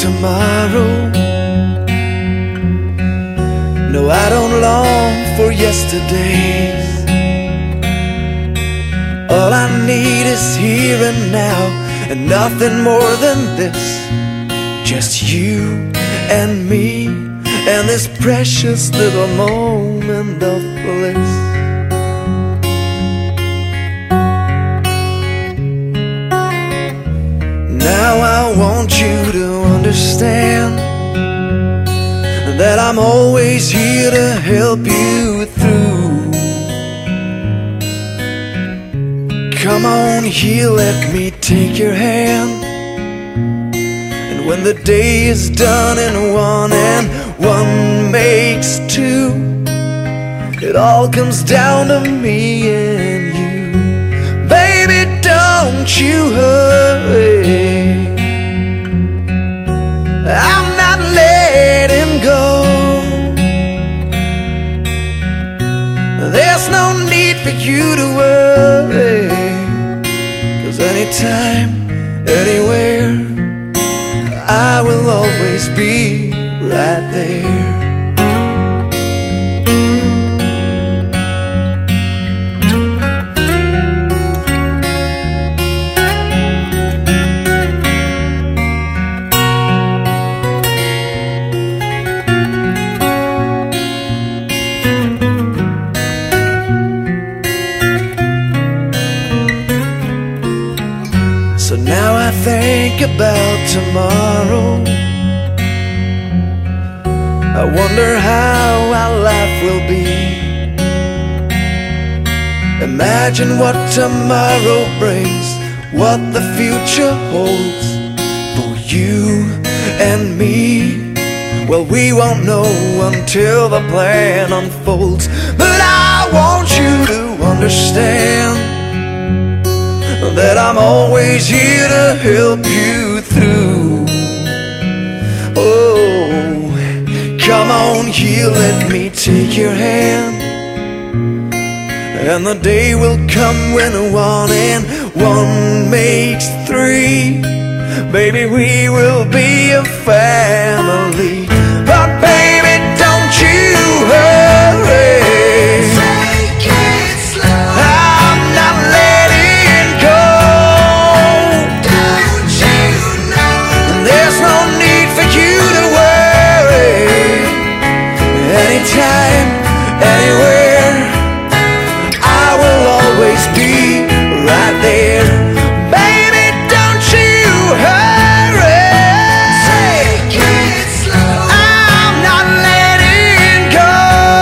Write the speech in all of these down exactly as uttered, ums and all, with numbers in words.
tomorrow. No, I don't long for yesterdays. All I need is here and now, and nothing more than this. Just you and me, and this precious little moment of bliss. Now I want you to understand that I'm always here to help you through. Come on here, let me take your hand. And when the day is done and one and one makes two, it all comes down to me and you. Baby, don't you hurry, I'm not letting go. There's no need for you to worry, 'cause anytime, anywhere, I will always be right there. So now I think about tomorrow. I wonder how our life will be. Imagine what tomorrow brings, what the future holds for you and me. Well, we won't know until the plan unfolds. But I want you to understand that I'm always here to help you through. Oh, come on here, let me take your hand. And the day will come when one and one makes three. Baby, we will be a family. But baby, don't you hurry, anytime, anywhere, I will always be right there. Baby, don't you hurry, take it slow, I'm not letting go.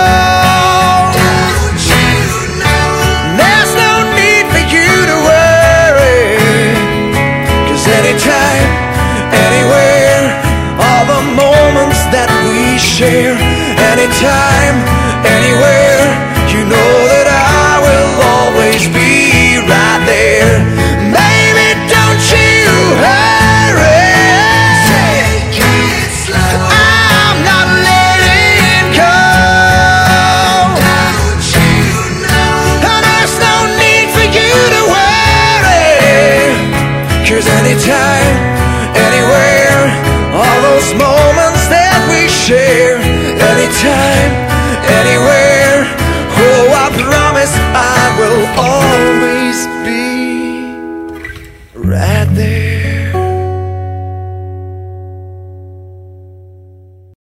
Don't you know, there's no need for you to worry, 'cause anytime, anywhere, all the moments that we share. Anytime, anywhere, you know that I will always be right there. Baby, don't you hurry, take it slow, I'm not letting go. Don't you know, there's no need for you to worry, 'cause anytime, anywhere, all those moments that we share. Anytime, anywhere, oh, I promise I will always be right there.